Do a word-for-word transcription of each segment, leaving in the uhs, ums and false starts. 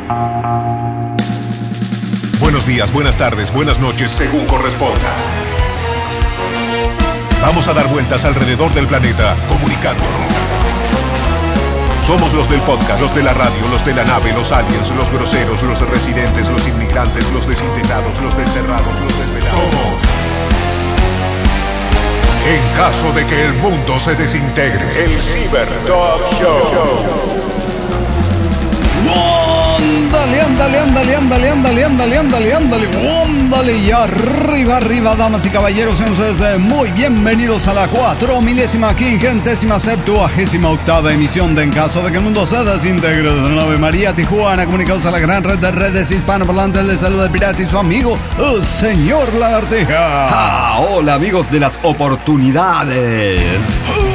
Buenos días, buenas tardes, buenas noches, según corresponda. Vamos a dar vueltas alrededor del planeta, comunicándonos. Somos los del podcast, los de la radio, los de la nave, los aliens, los groseros, los residentes, los inmigrantes, los desintegrados, los desterrados, los desvelados. Somos. En caso de que el mundo se desintegre, el Cyber Dog Show. Ándale, ándale, ándale, ándale, ándale, ándale, ándale, ándale, ándale, y arriba, arriba, damas y caballeros, sean ustedes muy bienvenidos a la cuatro milésima, quingentésima, septuagésima octava emisión de En Caso de que el Mundo se Desintegre de la nave María Tijuana, comunicados a la gran red de redes hispanoparlantes. Les saluda el pirata y su amigo, el señor Lagartija. Ah, hola amigos de las oportunidades.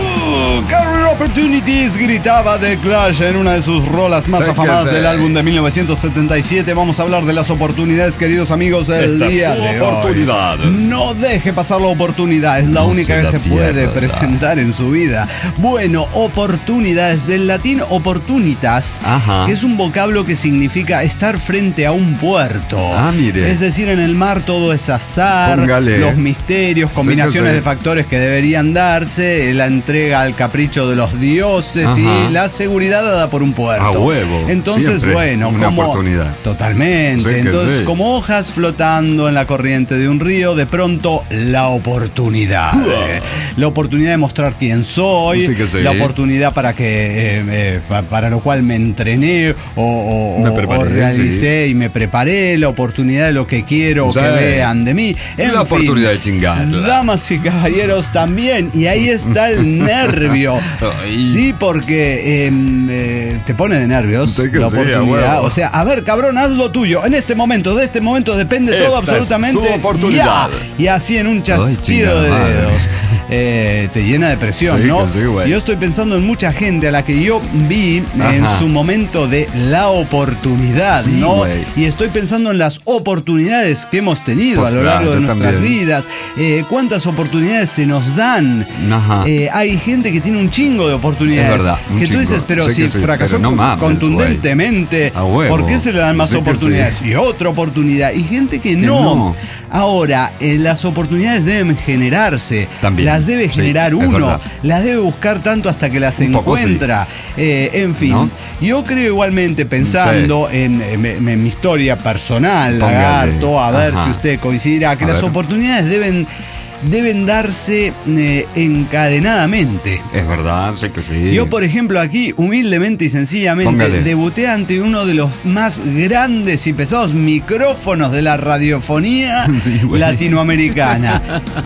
Uh, Career Opportunities, gritaba The Clash en una de sus rolas más sé afamadas sé. del álbum de mil novecientos setenta y siete. Vamos a hablar de las oportunidades, queridos amigos, el Esta día es su de oportunidad. hoy. No deje pasar la oportunidad, es la No única se que la se puede pierda. presentar en su vida. Bueno, oportunidades, del latín opportunitas, Ajá. que es un vocablo que significa estar frente a un puerto. Ah, mire. Es decir, en el mar todo es azar, Póngale. los misterios, combinaciones sí. de factores que deberían darse, la entrega al capricho de los dioses. Ajá. Y la seguridad dada por un puerto. A huevo. Entonces, Siempre bueno, una como oportunidad. Totalmente. Sí que Entonces, sí. como hojas flotando en la corriente de un río, de pronto la oportunidad. Eh, la oportunidad de mostrar quién soy, Sí que sí. la oportunidad para que eh, eh, pa- para lo cual me entrené o, o- Me o- preparé, o realicé y me preparé, la oportunidad de lo que quiero Sí. que vean de mí. En La fin, oportunidad de chingarla. damas y caballeros también. Y ahí está el nervio. Ay. Sí, porque eh, eh, te pone de nervios Sí que la sí, a oportunidad. huevo. O sea, a ver, cabrón, haz lo tuyo. En este momento, de este momento depende Esta todo es absolutamente. su oportunidad. Ya. Y así en un chasquido chingada de madre. dedos. Eh, te llena de presión, Sí, ¿no? que sí, güey. Yo estoy pensando en mucha gente a la que yo vi Ajá. en su momento de la oportunidad, Sí, ¿no? güey. Y estoy pensando en las oportunidades que hemos tenido Pues a lo claro, largo de yo nuestras también. vidas. Eh, ¿Cuántas oportunidades se nos dan? Ajá. Eh, hay gente que tiene un chingo de oportunidades. Es verdad, un que tú chingo. dices, pero Sé si que sí, fracasó pero no con- mames, contundentemente, güey. A huevo. ¿por qué se le dan más Sé que oportunidades? sí. Y otra oportunidad. Y gente que, Que no. no. Ahora, eh, las oportunidades deben generarse. También. Las debe Sí, generar es uno. verdad. Las debe buscar tanto hasta que las Un poco sí. encuentra. Eh, en fin. ¿No? Yo creo igualmente, pensando en, en- en mi historia personal, Póngale. Lagarto, a ver Ajá. si usted coincidirá, que A las ver. oportunidades deben, deben darse eh, encadenadamente. Es verdad, sé que sí. Yo, por ejemplo, aquí, humildemente y sencillamente, Póngale. debuté ante uno de los más grandes y pesados micrófonos de la radiofonía Sí, güey. latinoamericana.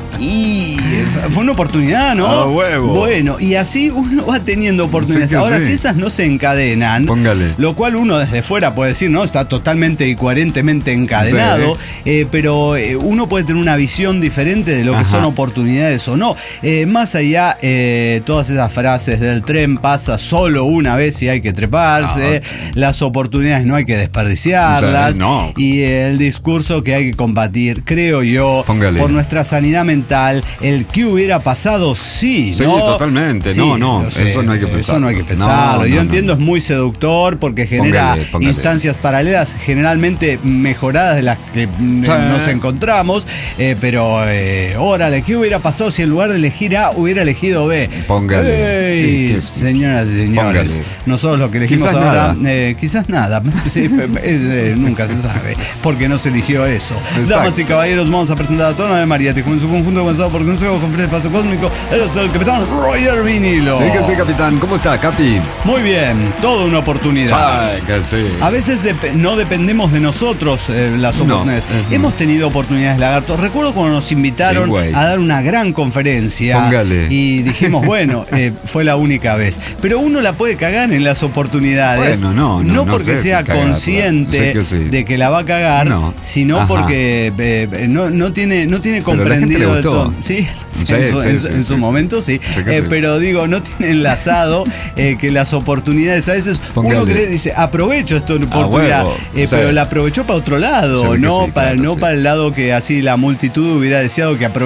Y fue una oportunidad, ¿no? A huevo. Bueno, y así uno va teniendo oportunidades. Sí que Ahora, sí. si esas no se encadenan, Póngale. lo cual uno desde fuera puede decir, ¿no? Está totalmente y coherentemente encadenado, Sí. eh, pero eh, uno puede tener una visión diferente de lo que Ajá. son oportunidades o no. Eh, más allá, eh, todas esas frases del tren pasa solo una vez y hay que treparse, las oportunidades no hay que desperdiciarlas, Sí, no. y el discurso que hay que combatir, creo yo, Póngale. por nuestra sanidad mental, el que hubiera pasado, sí, Sí, ¿no? totalmente. No, no, lo sé, eso no hay que Eso no hay que pensarlo. pensarlo. No, Yo no, entiendo, no. es muy seductor porque genera Póngale, póngale. instancias paralelas, generalmente mejoradas de las que mm, Sí. nos encontramos, eh, pero eh, órale, ¿qué hubiera pasado si en lugar de elegir A hubiera elegido B? Póngale. Ey, Y que- señoras y señores, Póngale. nosotros lo que elegimos Quizás ahora, nada. eh, quizás nada, sí, eh, eh, nunca se sabe, porque no se eligió eso. Exacto. Damas y caballeros, vamos a presentar a Tono de María, en su conjunto comenzado por un juego con Fred Paso Cósmico, él es el capitán Roger Vinilo. Sí que sí, capitán. ¿Cómo está, Capi? Muy bien, toda una oportunidad. Sí, que sí. A veces dep- no dependemos de nosotros eh, las No. oportunidades. Ujú. Hemos tenido oportunidades, Lagarto. Recuerdo cuando nos invitaron Sí, güey. a dar una gran conferencia. Póngale. Y dijimos, bueno, eh, fue la única vez. Pero uno la puede cagar en las oportunidades. Bueno, no, no, no porque sé si sea cagarla. consciente Sé que sí. de que la va a cagar, No. sino Ajá. porque eh, no, no tiene, no tiene Pero la gente le comprendido del gustó. todo. Sí, sí, Sí, en su, sí, en su- sí, en sí, su sí. momento sí. Sé que Eh, sí. pero digo, no tiene enlazado eh, que las oportunidades a veces uno Póngale. cree, dice, aprovecho esta oportunidad, huevo. eh, Sí. pero la aprovechó para otro lado, Se ve que no, sí, para, claro, no sí. para el lado que así la multitud hubiera deseado que aproveche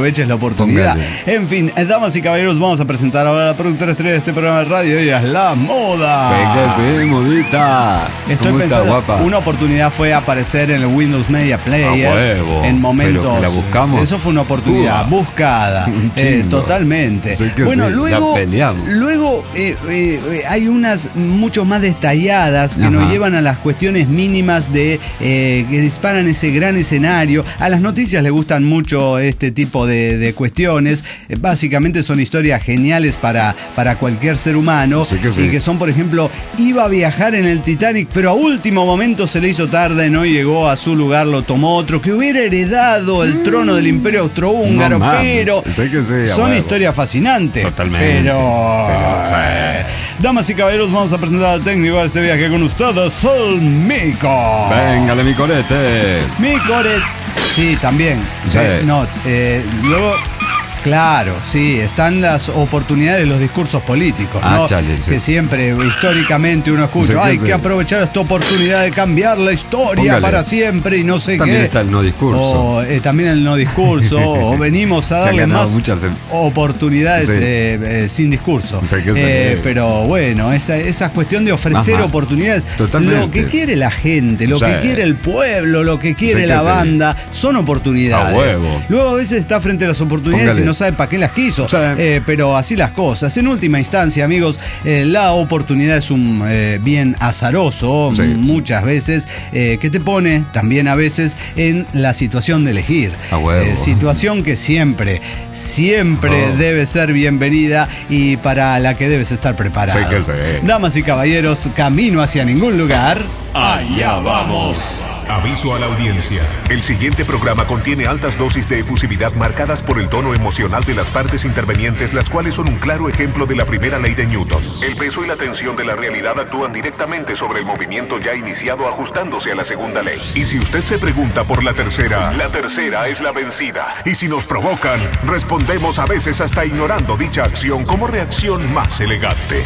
aproveches la oportunidad. Póngale. En fin, damas y caballeros, vamos a presentar ahora a la productora estrella de este programa de radio. Ella es La Moda. Sí que sí, modita. Estoy ¿Cómo pensando, está, guapa? una oportunidad fue aparecer en el Windows Media Player. A huevo. En momentos. Pero que la buscamos. Eso fue una oportunidad Uah. buscada. Un eh, chingo. totalmente. Sí que bueno, sí, luego, la peleamos. luego eh, eh, eh, hay unas mucho más detalladas que Ajá. nos llevan a las cuestiones mínimas de eh, que disparan ese gran escenario. A las noticias les gustan mucho este tipo de, de cuestiones. Eh, básicamente son historias geniales para, para cualquier ser humano. Sí que sí. Y que son, por ejemplo, iba a viajar en el Titanic, pero a último momento se le hizo tarde, no llegó a su lugar, lo tomó otro, que hubiera heredado el trono del Imperio Austrohúngaro, No, mames. pero Sí que sí, a son huevo. historias fascinantes. Totalmente. Pero, Pero, o sea, eh, damas y caballeros, vamos a presentar al técnico de este viaje con ustedes, el Mico. Véngale, mi corete. Micoret. Sí, también. Sí. Eh, no, eh, luego. Claro, sí, están las oportunidades de los discursos políticos, Ah, ¿no? chale, sí. Que siempre, históricamente, uno escucha, Sí, que hay sí. que aprovechar esta oportunidad de cambiar la historia Póngale. para siempre y no sé También qué. está el no discurso. O eh, también el no discurso, o venimos a Se han darle ganado más muchas- oportunidades Sí. eh, eh, sin discurso. Sí, que sí. Eh, pero bueno, esa, esa cuestión de ofrecer Ajá. oportunidades, Totalmente. lo que quiere la gente, lo Sí. que quiere el pueblo, lo que quiere Sí, que la sí. banda, son oportunidades. A huevo. Luego a veces está frente a las oportunidades Póngale. y no sabe para qué las quiso. Sí. Eh, pero así las cosas. En última instancia, amigos, eh, la oportunidad es un eh, bien azaroso, Sí. muchas veces, eh, que te pone también a veces en la situación de elegir. A huevo. Eh, situación que siempre, siempre Oh. debe ser bienvenida y para la que debes estar preparado. Sí que sí. Damas y caballeros, camino hacia ningún lugar. Allá vamos. Aviso a la audiencia. El siguiente programa contiene altas dosis de efusividad marcadas por el tono emocional de las partes intervenientes, las cuales son un claro ejemplo de la primera ley de Newton. El peso y la tensión de la realidad actúan directamente sobre el movimiento ya iniciado, ajustándose a la segunda ley. Y si usted se pregunta por la tercera, la tercera es la vencida. Y si nos provocan, respondemos a veces hasta ignorando dicha acción como reacción más elegante.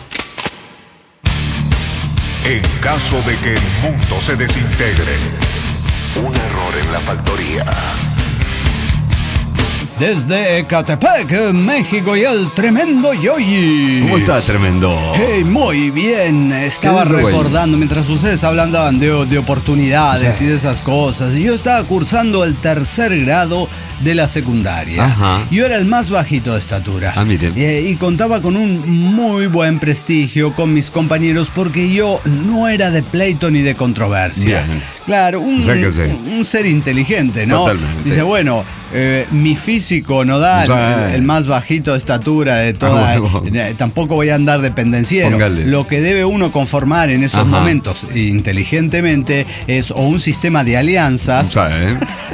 En caso de que el mundo se desintegre, un error en la factoría. Desde Ecatepec, México, y el tremendo Yoyi. ¿Cómo está, tremendo? Hey, muy bien. Estaba ¿Qué dice, güey? recordando, mientras ustedes hablaban de, de oportunidades Sí. y de esas cosas, y yo estaba cursando el tercer grado de la secundaria. Ajá. Yo era el más bajito de estatura. Ah, miren. Eh, y contaba con un muy buen prestigio con mis compañeros porque yo no era de pleito ni de controversia. Bien. Claro, un, O sea que sí. un ser inteligente, ¿no? Totalmente. Dice, bueno, eh, mi físico no da, O sea, el, el más bajito de estatura de toda. Ah, huevo. eh, tampoco voy a andar de pendenciero. Póngale. Lo que debe uno conformar en esos Ajá. momentos inteligentemente es o un sistema de alianzas, O sea, ¿eh?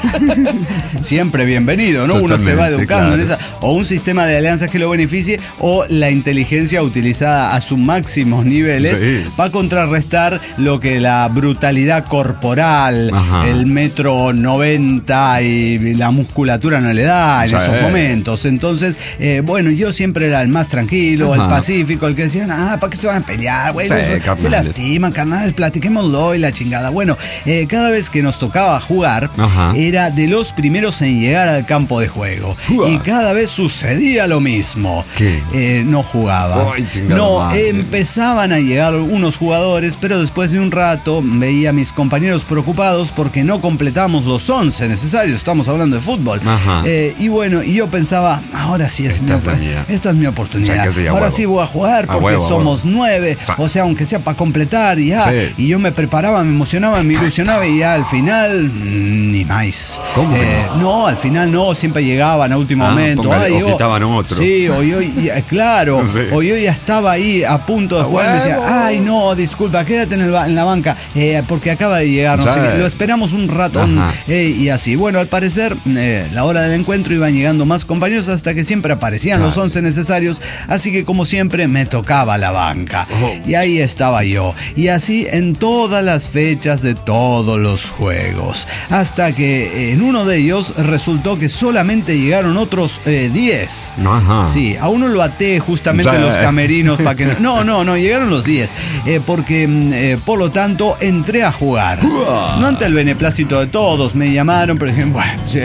siempre bienvenido, ¿no? Uno se va Totalmente, educando en claro. esa, o un sistema de alianzas que lo beneficie, o la inteligencia utilizada a sus máximos niveles Sí. va a contrarrestar lo que la brutalidad corporal, Ajá. el metro noventa y la musculatura no le da en Sí. esos momentos. Entonces, eh, bueno, yo siempre era el más tranquilo, el Ajá. pacífico, el que decían, ah, ¿para qué se van a pelear? Bueno, Sí, se- se carnales. lastiman, carnales, platiquémoslo y la chingada. Bueno, eh, cada vez que nos tocaba jugar, Ajá. era de los primeros en llegar al campo de juego. Uah. Y cada vez sucedía lo mismo. ¿Qué? Eh, no jugaba. Ay, chingada no, madre. empezaban a llegar unos jugadores, pero después de un rato veía a mis compañeros preocupados porque no completamos los once necesarios. Estamos hablando de fútbol. Ajá. Eh, y bueno, y yo pensaba, ahora sí es Esta mi es la opor- mía. esta es mi oportunidad. O sea, que sí, a ahora huevo. sí voy a jugar A porque huevo, a somos huevo. nueve. Fa- O sea, aunque sea para completar y ya. Sí. Y yo me preparaba, me emocionaba, me ilusionaba y ya al final, mm, ni más. ¿Cómo que Eh, no, al final no, siempre llegaban a último Ah, momento. póngale, o yo- quitaban otro. Sí, o yo, y- eh, claro, Sí. o yo ya estaba ahí a punto de A jugar y me decía, huevo. ay no, disculpa, quédate en, el ba- en la banca, eh, porque acaba de llegar, no Sí. sé qué. Lo esperamos un ratón, Ajá. eh, y así. Bueno, al parecer, eh, la hora del encuentro iban llegando más compañeros hasta que siempre aparecían los Claro. once necesarios, así que como siempre me tocaba la banca. Oh. Y ahí estaba yo. Y así en todas las fechas de todos los juegos. Hasta que en uno de ellos resultó que solamente llegaron otros eh, diez. Ajá. Sí, a uno lo até justamente Sí. en los camerinos para que no. No, no, no, llegaron los diez. Eh, porque, mm, eh, por lo tanto, entré a jugar. Uah. No ante el beneplácito de todos, me llamaron, pero dije, bueno, sí, Bueno. como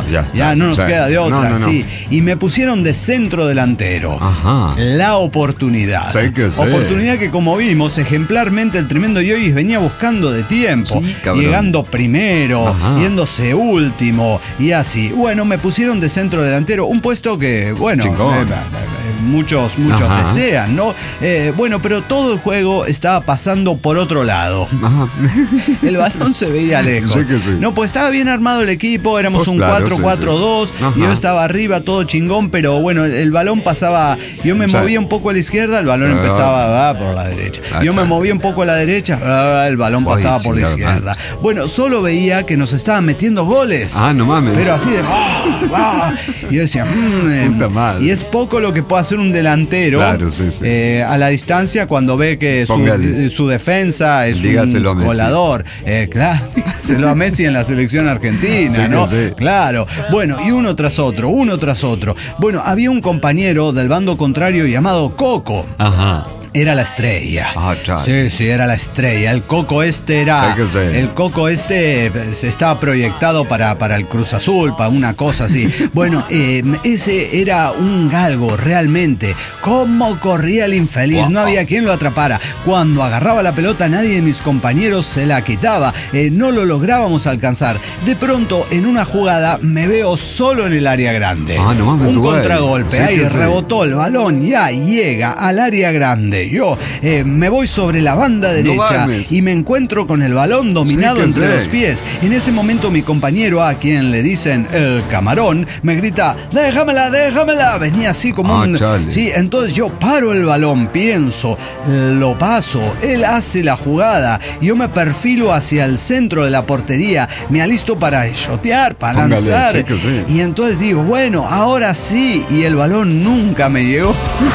ya está. ya no nos O sea, queda de otra, no, no, no. sí. Y me pusieron de centro delantero. Ajá. La oportunidad. Sé que sé. Oportunidad que, como vimos, ejemplarmente el tremendo Yoyis venía buscando de tiempo. Sí, cabrón. Llegando primero, Ajá. yéndose último y así. Bueno, me pusieron de centro delantero, un puesto que, bueno, Chingón. eh, eh, muchos, muchos Ajá. desean, ¿no? Eh, bueno, pero todo el juego estaba pasando por otro lado. Ajá. El balón se veía lejos. Sí que sí. No, pues estaba bien armado el equipo, éramos Pues un claro, cuatro cuatro dos, sí, sí. Ajá. yo estaba arriba, todo chingón, pero bueno, el, el balón pasaba, yo me O sea, movía un poco a la izquierda, el balón ah, empezaba ah, por la derecha. ah, Yo me chale. movía un poco a la derecha, ah, el balón Ay, pasaba por la chingada izquierda. madre. Bueno, solo veía que nos estaban metiendo goles. Ah, no mames. Pero así de... ah, ah. Y yo decía... mm, eh, Puta madre. y es poco lo que puede hacer un delantero Claro, sí, sí. eh, a la distancia cuando ve que su, Póngale. su defensa es Dígaselo a un Messi. colador. Eh, claro, se lo a Messi en la selección argentina, Sí que ¿no? sí. Claro. Bueno, y uno tras otro, uno tras otro. Bueno, había un compañero del bando contrario llamado Coco. Ajá. Era la estrella. Ah, chale. Sí, sí, era la estrella. El Coco este era. Sí que sí. El Coco este se estaba proyectado para, para el Cruz Azul, para una cosa así. Bueno, eh, ese era un galgo, realmente. ¿Cómo corría el infeliz? Wow. No había quien lo atrapara. Cuando agarraba la pelota, nadie de mis compañeros se la quitaba. Eh, no lo lográbamos alcanzar. De pronto, en una jugada, me veo solo en el área grande. Ah, no mames, Un güey. contragolpe. Sí Ahí que sí. rebotó el balón, ya llega al área grande. Yo eh, me voy sobre la banda derecha mames. y me encuentro con el balón dominado Sí que entre sí. los pies. En ese momento mi compañero, a quien le dicen el camarón, me grita, déjamela, déjamela. Venía así como Ah, un... chale. Sí, entonces yo paro el balón, pienso, lo paso, él hace la jugada, yo me perfilo hacia el centro de la portería, me alisto para shotear, para Póngale, lanzar. sí que sí. Y entonces digo, bueno, ahora sí, y el balón nunca me llegó.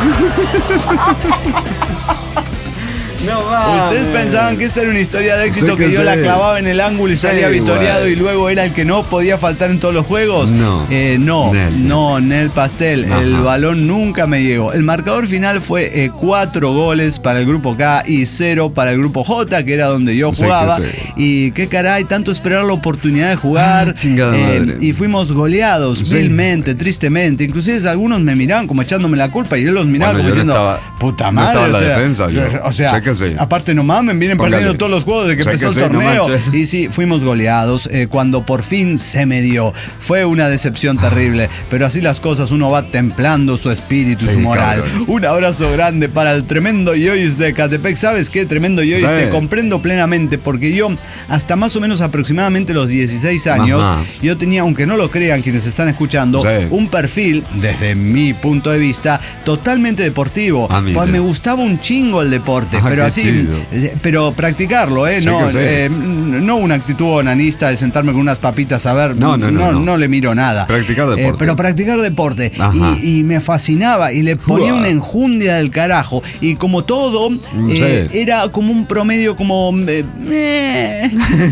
No mames. Ustedes pensaban que esta era una historia de éxito, Sí que, que yo sí. la clavaba en el ángulo y Sí, salía victoriado güey. y luego era el que no podía faltar en todos los juegos. No. Eh, no, Nel. no, Nel Pastel. Ajá. El balón nunca me llegó. El marcador final fue eh, cuatro goles para el grupo K y cero para el grupo J, que era donde yo Sí que jugaba. sí. Y qué caray, tanto esperar la oportunidad de jugar. Ah, chingada eh, madre. y fuimos goleados Sí. vilmente, tristemente. Inclusive algunos me miraban como echándome la culpa y yo los miraba Bueno, como yo no diciendo, estaba- puta no madre. estaba en la o sea, defensa, yo. o sea, Sé que sí. aparte no mames, vienen Póngale. perdiendo todos los juegos de que Sé empezó que el sí, no torneo. manches. Y sí, fuimos goleados eh, cuando por fin se me dio. Fue una decepción terrible, pero así las cosas, uno va templando su espíritu y Sí, su moral. cabrón. Un abrazo grande para el tremendo Yoyis de Catepec. ¿Sabes qué? Tremendo Yoyis, Sí. te comprendo plenamente, porque yo hasta más o menos aproximadamente los dieciséis años, Ajá. yo tenía, aunque no lo crean quienes están escuchando, Sí. un perfil, desde mi punto de vista, totalmente deportivo. Ah, mira. Pues me gustaba un chingo el deporte, Ah, pero qué así, chido. eh, pero practicarlo, ¿eh? Sí No, que sí. eh, no una actitud onanista de sentarme con unas papitas a ver, No, no, no, no. le miro nada. Practicar deporte. Eh, pero practicar deporte. Ajá. Y, y me fascinaba y le ponía Uah. una enjundia del carajo. Y como todo, eh, Sí. era como un promedio como... eh, eh.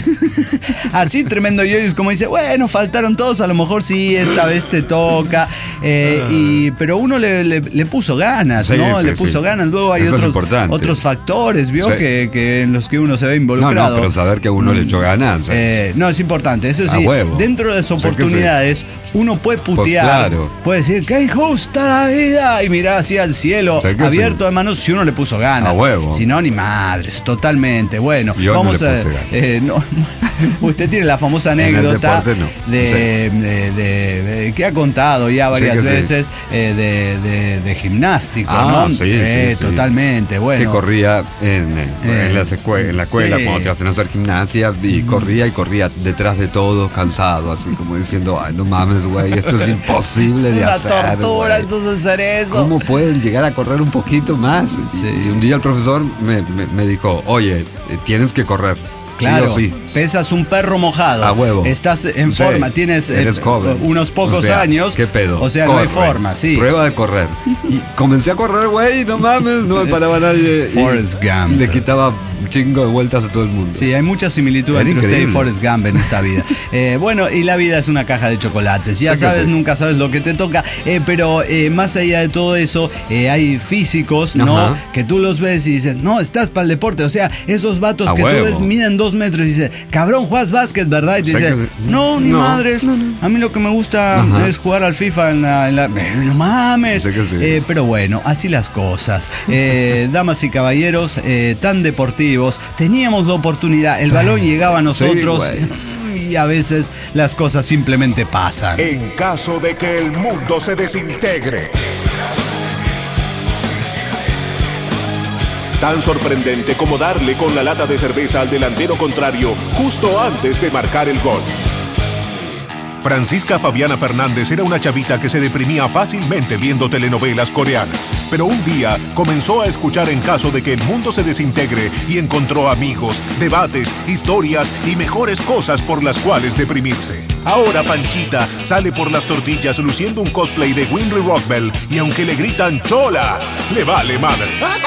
Así tremendo Yoyis, como dice, bueno, faltaron todos, a lo mejor sí, esta vez te toca. eh, y, pero uno le, le- le puso ganas, Sí, ¿no? sí, le puso sí. ganas. Luego hay Eso es lo otros, importante. otros factores, ¿vio? Sí. Que, que en los que uno se ve No, involucrado. no, pero saber que uno le echó ganas. Eh, no, es importante, eso A sí. huevo. Dentro de las Sé que sí. oportunidades, uno puede putear, claro. puede decir, ¡qué injusta la vida! Y mirar hacia el cielo, Sé que abierto sí. de manos, si uno le puso ganas. A huevo. Si no, ni madres, totalmente. Bueno, Yo no vamos le a. puse ganas. eh, no, usted tiene la famosa En el anécdota deporte, no. de, Sí. de- de- de- que ha contado ya varias que sí. veces eh, de, de- de gimnástico, Ah, ¿no? sí, Eh, sí, sí. Totalmente, bueno. Que corría en, eh, Eh, en, la, secue- en la escuela sí. cuando te hacen hacer gimnasia y corría y corría detrás de todos cansado, así como diciendo, ay, no mames, güey, esto es imposible Es de una hacer. tortura, güey. esto es hacer eso. ¿Cómo pueden llegar a correr un poquito más? Y- Sí. Y un día el profesor me, me- me dijo, oye, eh, tienes que correr. Claro, Sí o sí. pesas un perro mojado. A huevo. Estás en Sí, forma, tienes eh, eres joven. unos pocos O sea, años. ¿Qué pedo? O sea, no hay Corre. forma, sí. Prueba de correr. Y comencé a correr, güey, no mames, no me paraba nadie. Y Forrest Gump. Le quitaba un chingo de vueltas a todo el mundo. Sí, hay mucha similitud Era entre usted y increíble. Forrest Gump en esta vida. Eh, bueno, y la vida es una caja de chocolates. Ya Sé que sabes, sí. nunca sabes lo que te toca. Eh, pero eh, más allá de todo eso, eh, hay físicos, ¿no? Ajá. Que tú los ves y dices, no, estás para el deporte. O sea, esos vatos A que huevo. tú ves miden dos metros y dices, cabrón, ¿juegas básquet, verdad? Y te O sea dice, que- no, ni no, madres, no, no. a mí lo que me gusta Ajá. es jugar al FIFA en la... En la... Eh, no mames. O sea que sí. Eh, pero bueno, así las cosas. Eh, damas y caballeros, eh, tan deportivos, teníamos la oportunidad, el Sí. balón llegaba a nosotros güey. y a veces las cosas simplemente pasan. En caso de que el mundo se desintegre. Tan sorprendente como darle con la lata de cerveza al delantero contrario justo antes de marcar el gol. Francisca Fabiana Fernández era una chavita que se deprimía fácilmente viendo telenovelas coreanas, pero un día comenzó a escuchar En caso de que el mundo se desintegre y encontró amigos, debates, historias y mejores cosas por las cuales deprimirse. Ahora Panchita sale por las tortillas luciendo un cosplay de Winry Rockbell y aunque le gritan ¡Chola!, le vale madre.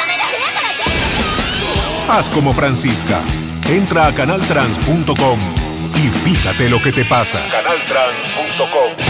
Haz como Francisca. Entra a canal trans punto com y fíjate lo que te pasa. canal trans punto com.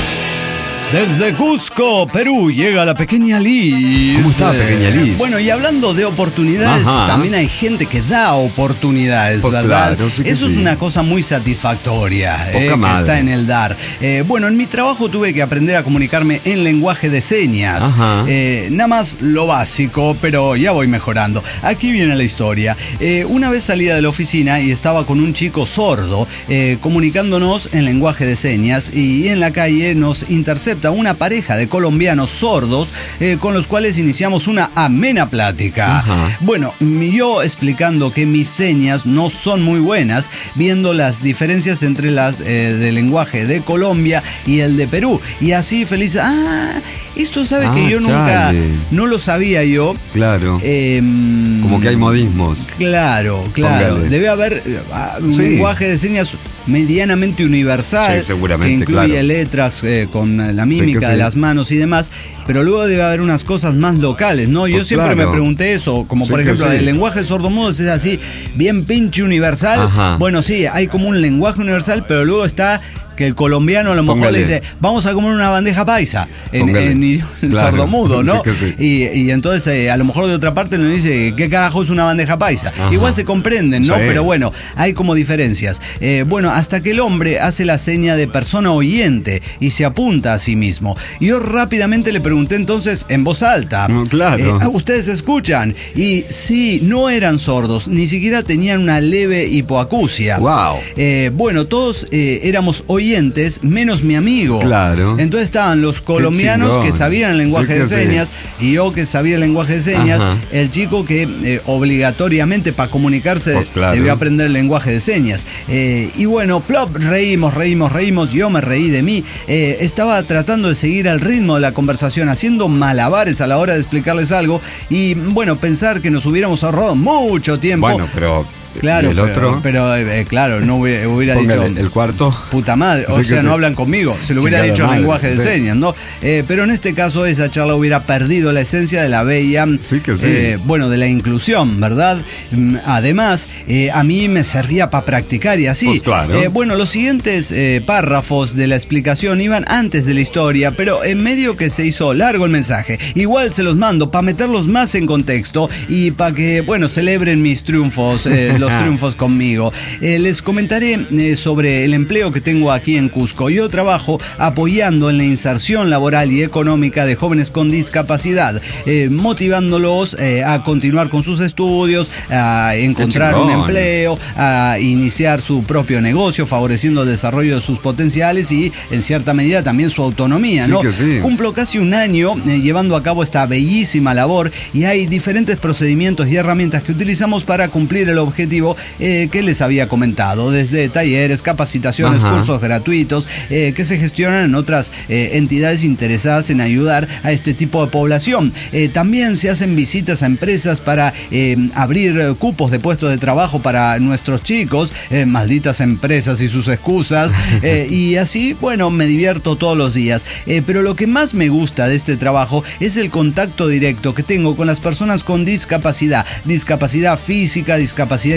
Desde Cusco, Perú, llega la pequeña Liz. ¿Cómo está, pequeña Liz? Bueno, y hablando de oportunidades, Ajá. también hay gente que da oportunidades, Pues ¿verdad? claro, sí que Eso es sí. una cosa muy satisfactoria, Poca eh, que madre. está en el dar. Eh, bueno, en mi trabajo tuve que aprender a comunicarme en lenguaje de señas. Ajá. Eh, nada más lo básico, pero ya voy mejorando. Aquí viene la historia. Eh, una vez salía de la oficina y estaba con un chico sordo, eh, comunicándonos en lenguaje de señas, y en la calle nos intercepta una pareja de colombianos sordos eh, con los cuales iniciamos una amena plática. Ajá. Bueno, mi- yo explicando que mis señas no son muy buenas, viendo las diferencias entre las eh, del lenguaje de Colombia y el de Perú. Y así feliz, ah, esto sabe Ah, que yo nunca, chale. no lo sabía yo. Claro. Eh, Como que hay modismos. Claro, claro. Póngale. Debe haber eh, ah, un Sí. lenguaje de señas medianamente universal. Sí, seguramente, que incluye claro. letras eh, con eh, la Sí que mímica de sí. las manos y demás. Pero luego debe haber unas cosas más locales, ¿no? Yo Pues siempre claro. me pregunté eso, como Sí por que ejemplo, sí. el lenguaje sordomudos es así, bien pinche universal. Ajá. Bueno, sí, hay como un lenguaje universal, pero luego está que el colombiano a lo mejor Póngale. le dice, vamos a comer una bandeja paisa en, Póngale. en idioma Claro. sordomudo, ¿no? Sí que sí. Y, y entonces eh, a lo mejor de otra parte nos dice, ¿qué carajo es una bandeja paisa? Ajá. Igual se comprenden, ¿no? Sí. Pero bueno, hay como diferencias. Eh, bueno, hasta que el hombre hace la seña de persona oyente y se apunta a sí mismo. Y yo rápidamente le pregunté entonces en voz alta, Mm, claro. eh, ¿ustedes escuchan? Y sí, no eran sordos, ni siquiera tenían una leve hipoacusia. Wow. Eh, bueno, todos eh, éramos oyentes, menos mi amigo. Claro. Entonces estaban los colombianos chingón. que sabían el lenguaje Sí que de sí. señas y yo que sabía el lenguaje de señas, Ajá. el chico que eh, obligatoriamente para comunicarse Pues claro. debió aprender el lenguaje de señas. Eh, y bueno, plop, reímos, reímos, reímos, yo me reí de mí. Eh, estaba tratando de seguir el ritmo de la conversación, haciendo malabares a la hora de explicarles algo y bueno, pensar que nos hubiéramos ahorrado mucho tiempo. Bueno, pero. Claro, ¿y el pero, otro? pero, eh, claro, no hubiera, hubiera Póngale, dicho el cuarto. puta madre, o Sí que sea, sí. no hablan conmigo, se lo hubiera Chingada dicho en madre, lenguaje de sí. señas, ¿no? Eh, pero en este caso esa charla hubiera perdido la esencia de la bella, Sí que sí. eh, bueno, de la inclusión, ¿verdad? Mm, Además, eh, a mí me servía para practicar y así. Pues claro. Eh, bueno, los siguientes eh, párrafos de la explicación iban antes de la historia, pero en medio que se hizo largo el mensaje. Igual se los mando para meterlos más en contexto y para que, bueno, celebren mis triunfos, eh, los triunfos conmigo. Eh, les comentaré eh, sobre el empleo que tengo aquí en Cusco. Yo trabajo apoyando en la inserción laboral y económica de jóvenes con discapacidad, eh, motivándolos eh, a continuar con sus estudios, a encontrar un chingón. empleo, a iniciar su propio negocio, favoreciendo el desarrollo de sus potenciales y en cierta medida también su autonomía, Sí ¿no? que sí. Cumplo casi un año eh, llevando a cabo esta bellísima labor y hay diferentes procedimientos y herramientas que utilizamos para cumplir el objetivo eh, que les había comentado, desde talleres, capacitaciones, Ajá. cursos gratuitos eh, que se gestionan en otras eh, entidades interesadas en ayudar a este tipo de población. Eh, también se hacen visitas a empresas para eh, abrir eh, cupos de puestos de trabajo para nuestros chicos, eh, malditas empresas y sus excusas, eh, y así, bueno, me divierto todos los días. Eh, pero lo que más me gusta de este trabajo es el contacto directo que tengo con las personas con discapacidad, discapacidad física, discapacidad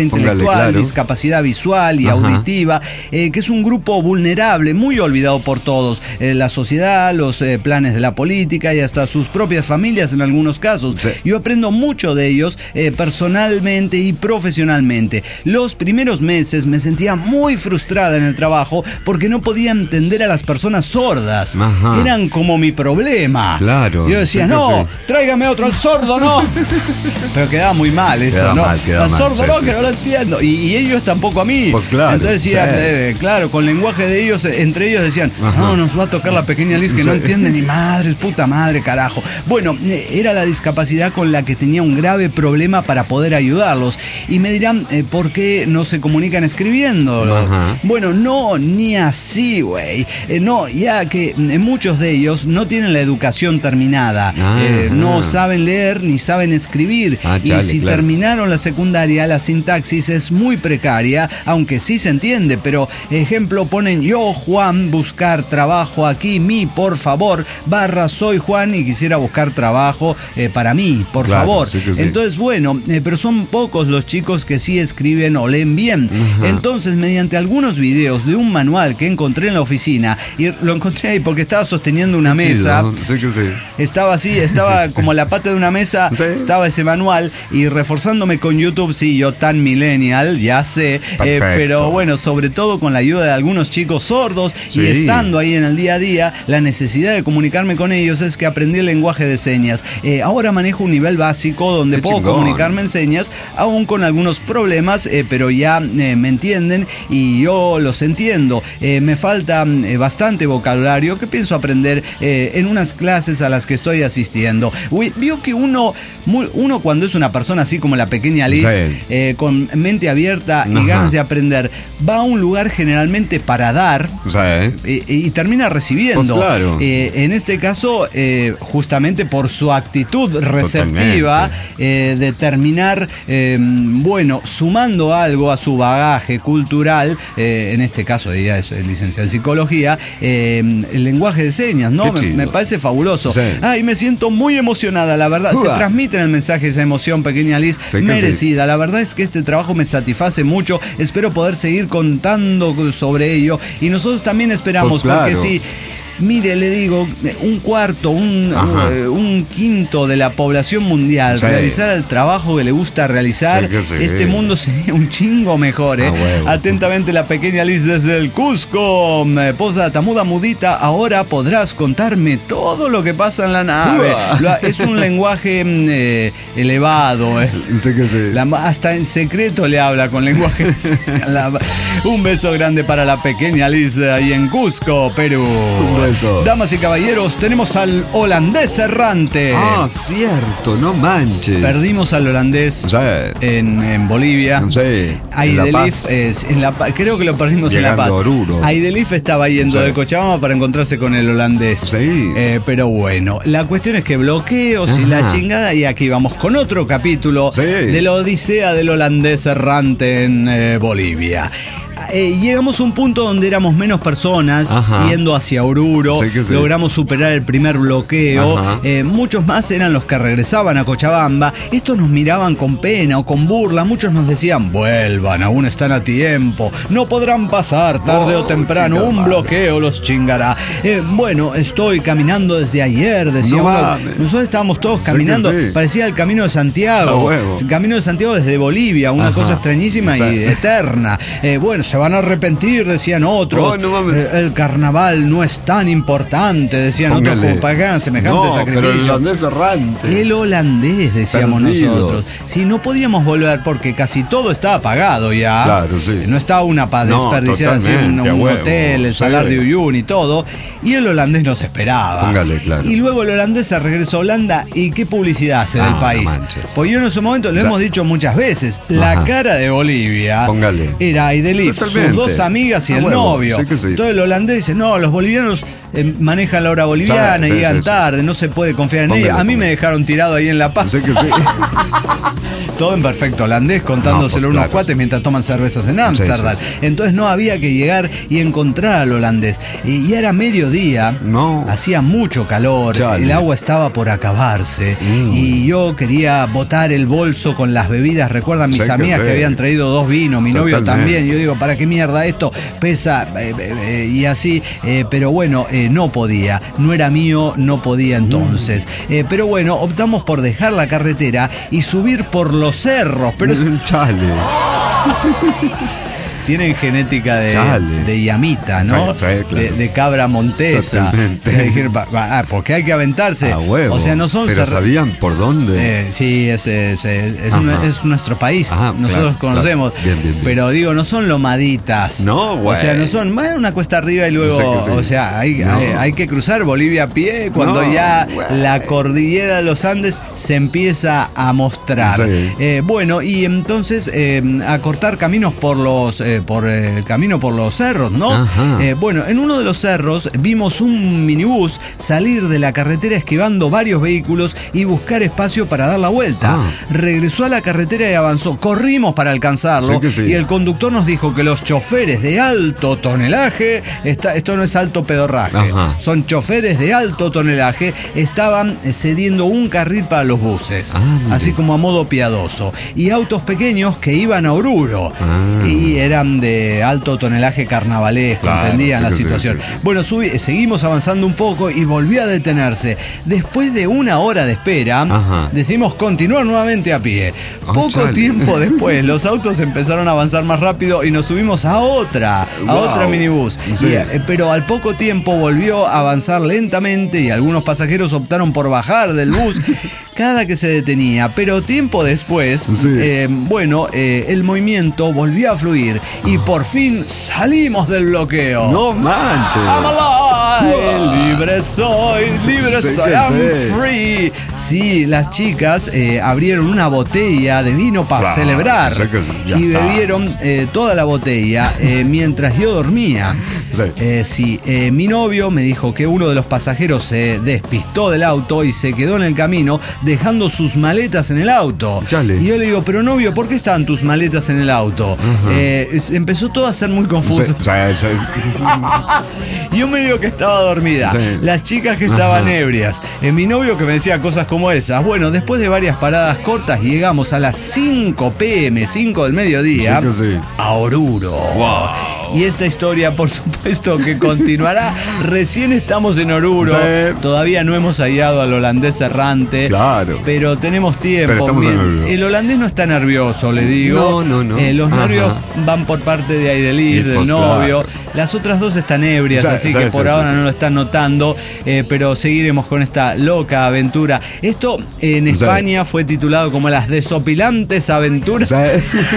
intelectual, Póngale, claro. discapacidad visual y Ajá. auditiva, eh, que es un grupo vulnerable, muy olvidado por todos, eh, la sociedad, los eh, planes de la política y hasta sus propias familias en algunos casos. Sí. Yo aprendo mucho de ellos eh, personalmente y profesionalmente. Los primeros meses me sentía muy frustrada en el trabajo porque no podía entender a las personas sordas. Ajá. Eran como mi problema. Claro, Yo decía, sí que no, sí. tráigame otro, el sordo no. Pero quedaba muy mal eso, Queda ¿no? mal, queda el mal, sordo sí, no, sí, que sí. no lo entiendo. Y, y ellos tampoco a mí. Pues claro, Entonces decían, sí. eh, claro, con lenguaje de ellos, eh, entre ellos decían, Ajá. no, nos va a tocar la pequeña Liz que Sí. no entiende ni madres, puta madre, carajo. Bueno, eh, era la discapacidad con la que tenía un grave problema para poder ayudarlos. Y me dirán, eh, ¿por qué no se comunican escribiéndolo? Ajá. Bueno, no, ni así, güey. Eh, no, ya que eh, muchos de ellos no tienen la educación terminada. Ah, Eh, no ajá. saben leer ni saben escribir. Ah, y chale, si claro. terminaron la secundaria, la sintaxis es muy precaria, aunque sí se entiende. Pero, ejemplo, ponen yo, Juan, buscar trabajo aquí, mi, por favor, barra soy Juan y quisiera buscar trabajo eh, para mí, por Claro, favor. sí que sí. Entonces, bueno, eh, pero son pocos los chicos que sí escriben o leen bien. Ajá. Entonces, mediante algunos videos de un manual que encontré en la oficina, y lo encontré ahí porque estaba sosteniendo una Qué mesa. chido, sí que sí. Estaba así, estaba como la pata de una mesa, Sí. estaba ese manual y reforzándome con YouTube, sí, yo tan millennial, ya sé, eh, Perfecto. pero bueno, sobre todo con la ayuda de algunos chicos sordos Sí. y estando ahí en el día a día, la necesidad de comunicarme con ellos es que aprendí el lenguaje de señas. Eh, ahora manejo un nivel básico donde Qué puedo chingón. comunicarme en señas, aún con algunos problemas, eh, pero ya eh, me entienden y yo los entiendo. Eh, me falta eh, bastante vocabulario que pienso aprender eh, en unas clases a las que estoy asistiendo. Uy, vio que uno, muy- uno cuando es una persona así como la pequeña Liz, Sí. eh, con mente abierta y Ajá. ganas de aprender, va a un lugar generalmente para dar. O sea, ¿eh? Y, y termina recibiendo. Pues claro. Eh, en este caso, eh, justamente por su actitud receptiva, eh, de terminar, eh, bueno, sumando algo a su bagaje cultural, eh, en este caso ella es licenciada en psicología, eh, el lenguaje de señas, ¿no? Qué Me, chido. me parece fabuloso. Sí. Ay, me siento muy emocionada, la verdad. Se Uah. transmite en el mensaje esa emoción, pequeña Liz, Sí que merecida. La verdad es que este trabajo me satisface mucho. Espero poder seguir contando sobre ello. Y nosotros también esperamos, Pues claro. porque sí. Mire, le digo, un cuarto, un, Ajá. un, un quinto de la población mundial Sí. realizar el trabajo que le gusta realizar, Sí que sí. este mundo sería un chingo mejor, ¿eh? Ah, huevo. Atentamente la pequeña Liz desde el Cusco. Eh, Postdata, muda mudita, ahora podrás contarme todo lo que pasa en la nave. Uah. Lo- es un lenguaje mm, eh, elevado, eh. Sí que sí. La ma- hasta en secreto le habla con lenguaje de señas. La- Un beso grande para la pequeña Liz eh, ahí en Cusco, Perú. Un beso. Damas y caballeros, tenemos al holandés errante. Ah, cierto, no manches. Perdimos al holandés Sí. en, en Bolivia. No sé. en La Aidelif, Paz. es- en la Paz, creo que lo perdimos en La Llegando Paz. a Oruro. Aidelif estaba yendo Sí. de Cochabamba para encontrarse con el holandés. Sí. Eh, pero bueno, la cuestión es que bloqueos y Ajá. la chingada, y aquí vamos con otro capítulo Sí. de la odisea del holandés errante en eh, Bolivia. Eh, llegamos a un punto donde éramos menos personas Ajá. yendo hacia Oruro, Sí que sí. logramos superar el primer bloqueo. Ajá. Eh, muchos más eran los que regresaban a Cochabamba. Estos nos miraban con pena o con burla. Muchos nos decían, vuelvan, aún están a tiempo, no podrán pasar tarde Oh, o temprano, chingada un madre. bloqueo los chingará. Eh, bueno, estoy caminando desde ayer, decía No uno. mames. Nosotros estábamos todos Sí que caminando, sí. parecía el camino de Santiago. A huevo. El camino de Santiago desde Bolivia, una Ajá. cosa extrañísima Sí. y eterna. Eh, bueno, se van a arrepentir, decían otros. Oh, no mames. Eh, el carnaval no es tan importante, decían otros, Póngale. como para que hagan semejante No, sacrificio. pero el holandés errante. El holandés, decíamos Perdido. nosotros. Si no podíamos volver porque casi todo estaba pagado ya. Claro, sí. No estaba una para No, desperdiciar así un, totalmente, a un huevo. hotel, el Sí. salar de Uyuni y todo. Y el holandés nos esperaba. Póngale, claro. Y luego el holandés se regresó a Holanda. ¿Y qué publicidad hace Ah, del no país? manches. Pues yo en ese momento lo Ya. hemos dicho muchas veces. La Ajá. cara de Bolivia Póngale. era Aidelif. Eso totalmente. sus dos amigas y Ah, el huevo, novio. sí que sí. Entonces el holandés dice, no, los bolivianos eh, manejan la hora boliviana Sí, y sí, llegan sí, sí. tarde, no se puede confiar en Póngale, ellos. A mí póngale. me dejaron tirado ahí en La Paz. Sé que sí. Todo en perfecto holandés, contándoselo No, pues, unos claro, cuates sí. mientras toman cervezas en Ámsterdam. Sí, sí, sí. Entonces no había que llegar y encontrar al holandés. Y, y era mediodía, No. hacía mucho calor, Chale. el agua estaba por acabarse. Mm. Y yo quería botar el bolso con las bebidas. Recuerdan mis Sé que amigas que sí. habían traído dos vinos, mi novio Totalmente. también. Yo digo, ¿para qué mierda esto? Pesa eh, eh, eh, y así. Eh, pero bueno, eh, no podía. No era mío, no podía entonces. Eh, pero bueno, optamos por dejar la carretera y subir por los cerros. Pero Es un chale. tienen genética de, Chale. de llamita, ¿no? Sí, sí, claro. de, de cabra montesa. Totalmente. O sea, dijeron, "Pa- pa- ah, porque hay que aventarse. A huevo. O sea, no son Pero cer- sabían por dónde. Eh, sí, es, es, es- es Ajá. un- es nuestro país. Ajá, Nosotros claro, conocemos. claro. Bien, bien, bien. Pero digo, no son lomaditas. No, O güey. sea, no son bueno, una cuesta arriba y luego. Sé que sí. O sea, hay, No. hay, hay que cruzar Bolivia a pie cuando No, ya güey. la cordillera de los Andes se empieza a mostrar. Sí. Eh, bueno, y entonces eh, a cortar caminos por los eh, por eh, camino por los cerros, ¿no? Ajá. Eh, bueno, en uno de los cerros vimos un minibús salir de la carretera esquivando varios vehículos y buscar espacio para dar la vuelta. Ah. Regresó a la carretera y avanzó. Corrimos para alcanzarlo Sí que sí. y el conductor nos dijo que los choferes de alto tonelaje, está, esto no es alto pedorraje, Ajá. son choferes de alto tonelaje, estaban eh, cediendo un carril para los buses, Ah, mire. así como a modo piadoso, y autos pequeños que iban a Oruro Ah. y eran de alto tonelaje carnavalesco, Claro, entendían sí la que sí, situación. sí, sí. Bueno, subí- seguimos avanzando un poco y volvió a detenerse. Después de una hora de espera, Ajá. decidimos continuar nuevamente a pie. Ah, Poco chale. tiempo después, los autos empezaron a avanzar más rápido y nos subimos a otra, a Wow. otra minibús. Sí. Y, eh, pero al poco tiempo volvió a avanzar lentamente y algunos pasajeros optaron por bajar del bus cada que se detenía. Pero tiempo después, Sí. eh, bueno, eh, el movimiento volvió a fluir y por fin salimos del bloqueo. No manches. I'm alive, libre soy, libre Sí soy, que I'm sí. free. Sí, las chicas eh, abrieron una botella de vino para Claro, celebrar sí que sí, ya y está. bebieron eh, toda la botella eh, mientras yo dormía. Sí. Eh, sí, eh, mi novio me dijo que uno de los pasajeros se despistó del auto y se quedó en el camino dejando sus maletas en el auto. Chale. Y yo le digo, pero novio, ¿por qué estaban tus maletas en el auto? Eh, es- empezó todo a ser muy confuso. Sí, sí, sí. Y yo me digo que estaba dormida. Sí. Las chicas que estaban Ajá. ebrias. Eh, mi novio que me decía cosas como esas. Bueno, después de varias paradas cortas, llegamos a las cinco pm, cinco del mediodía, Sí que sí. a Oruro. Wow. Y esta historia, por supuesto, que continuará. Recién estamos en Oruro. Sí. Todavía no hemos hallado al holandés errante. Claro. Pero tenemos tiempo. Pero estamos en Bien, Oruro. el holandés no está nervioso, le digo. No, no, no. Eh, los Ajá. nervios van por parte de Aidelir, Y del pues, novio. claro. Las otras dos están ebrias, Sí, así sí, que sí, por sí, ahora sí. no lo están notando. eh, pero seguiremos con esta loca aventura. Esto en Sí. España fue titulado como Las desopilantes aventuras. Sí.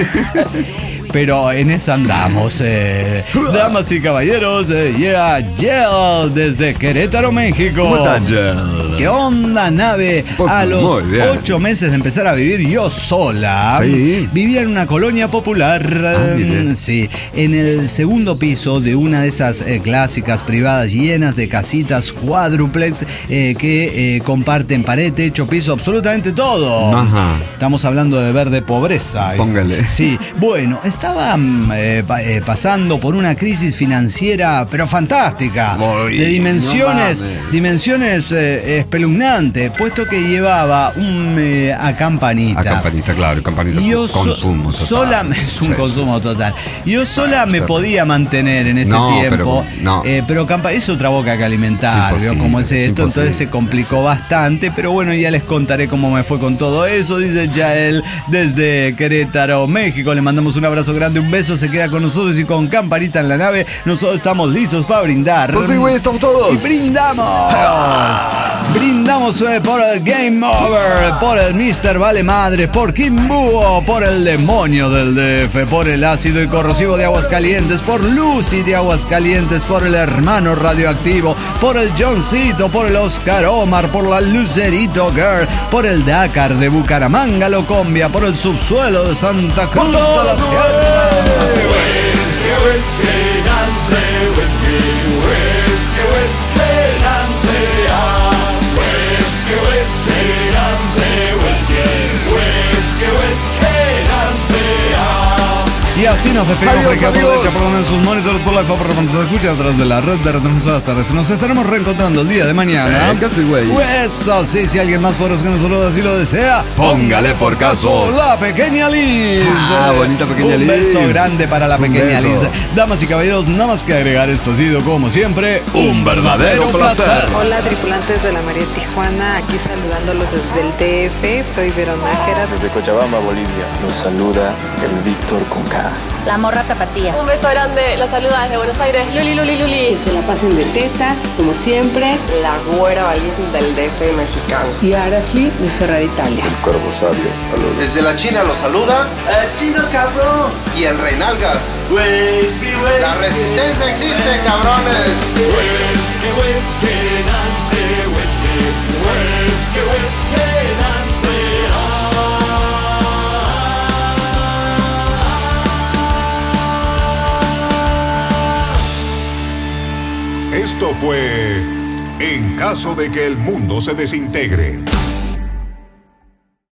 Pero en esa andamos. eh. Damas y caballeros, eh, yeah, Yel, desde Querétaro, México. ¿Cómo están, Jen? ¿Qué onda, nave? Pues, a los muy bien. ocho meses de empezar a vivir yo sola, Sí. vivía en una colonia popular. Ah, mire. eh, sí, en el segundo piso de una de esas eh, clásicas privadas llenas de casitas cuádruplex eh, que eh, comparten pared, techo, piso, absolutamente todo. Ajá. Estamos hablando de verde pobreza. Póngale. Sí, bueno, estaba mm, eh, pa- eh, pasando por una crisis financiera, pero fantástica, Uy, de dimensiones, no mames. dimensiones eh, espeluznantes, puesto que llevaba un eh, a campanita. A campanita, claro, campanita. Y yo es so- un consumo total. sola, es un Sí, consumo sí, sí. total. Yo sola me pero- podía mantener en ese No, tiempo, pero- no. eh, pero campa es otra boca que alimentar, Es ¿vio? imposible, Como es es esto, entonces imposible. se complicó Sí, sí. bastante, pero bueno, ya les contaré cómo me fue con todo eso, dice Yael desde Querétaro, México. Le mandamos un abrazo grande, un beso, se queda con nosotros y con campanita en la nave. Nosotros estamos listos para brindar. Pues sí, güey, estamos Y todos. brindamos. Brindamos eh, por el Game Over, por el mister Vale Madre, por Kim Búho, por el demonio del D F, por el ácido y corrosivo de Aguascalientes, por Lucy de Aguascalientes, por el hermano radioactivo, por el Johncito, por el Oscar Omar, por la Lucerito Girl, por el Dakar de Bucaramanga, Locombia, por el subsuelo de Santa Cruz de la Sierra. Y así nos despedimos. Adiós, Por amigos. derecha, por en sus monitores por la F A por cuando se escucha a través de la red de retransmisoras terrestres. Nos estaremos reencontrando el día de mañana. Sí, casi, güey. Eso sí, si alguien más poderoso que nosotros así lo desea, Póngale por caso. la pequeña Liz. Ah, bonita pequeña Un Liz. beso grande para la Un pequeña beso. Liz. Damas y caballeros, nada más que agregar, esto ha sido como siempre Un verdadero placer. Hola tripulantes de la María Tijuana, aquí saludándolos desde el D F, soy Verona Nájeras. Desde Cochabamba, Bolivia, nos saluda el Víctor con K. La morra tapatía. Un beso grande, los saluda desde Buenos Aires, Luli, Luli, Luli. Que se la pasen de tetas, como siempre. La güera valiente del D F mexicano. Y Arafli de Ferrari Italia. El Cuervo Sabio, saludos. Desde la China lo saluda el chino cabrón y el Rey Nalgas. Whisky, whisky. La resistencia existe, cabrones. Whisky, whisky, Nancy, whisky, whisky, whisky, Nancy. Esto fue En caso de que el mundo se desintegre.